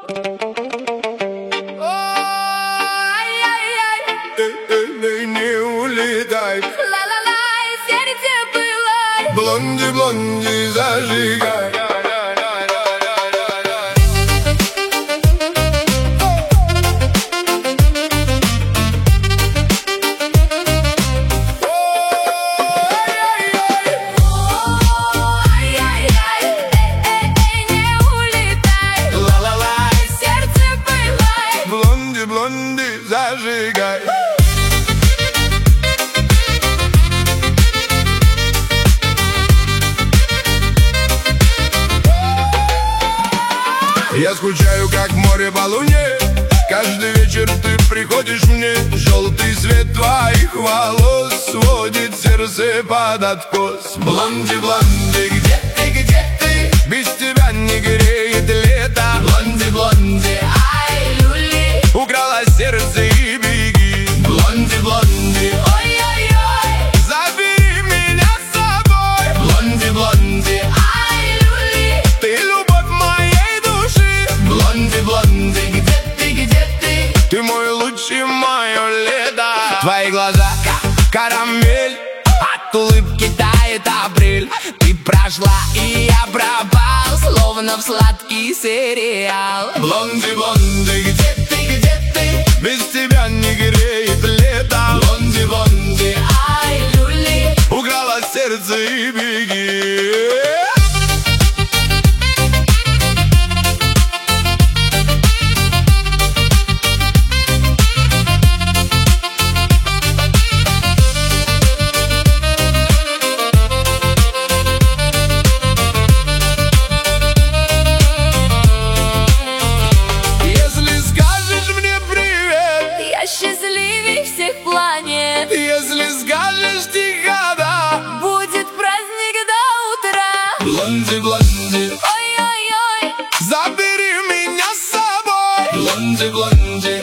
Не улетай, ла-ла-ла, сердце пылай. блонди, блонди, зажигай. Блонди, зажигай. Я скучаю, как море по луне. Каждый вечер ты приходишь мне. Желтый свет твоих волос сводит сердце под откос. Блонди, блонди, где ты, где ты? Без тебя не греет лето. Блонди, блонди, Ай, люли, украла сердце и беги. Блонди, блонди, ой-ой-ой. забери меня с собой. Блонди, блонди, Ай, люли, ты любовь моей души. Блонди, блонди, где ты, где ты? ты мой лучший, мое лето. Твои глаза карамель, от улыбки тает апрель. Ты прошла, и я пропал, словно в сладкий сериал. Блонди, блонди, где ты, где ты? Без тебя не греет лето. Блонди, блонди, Ай, люли, украла сердце и беги. Если скажешь мне привет, я счастливей всех планет. если скажешь тихо, да. Будет праздник до утра. Блонди, блонди, Ой-ой-ой. забери меня с собой. Блонди, блонди,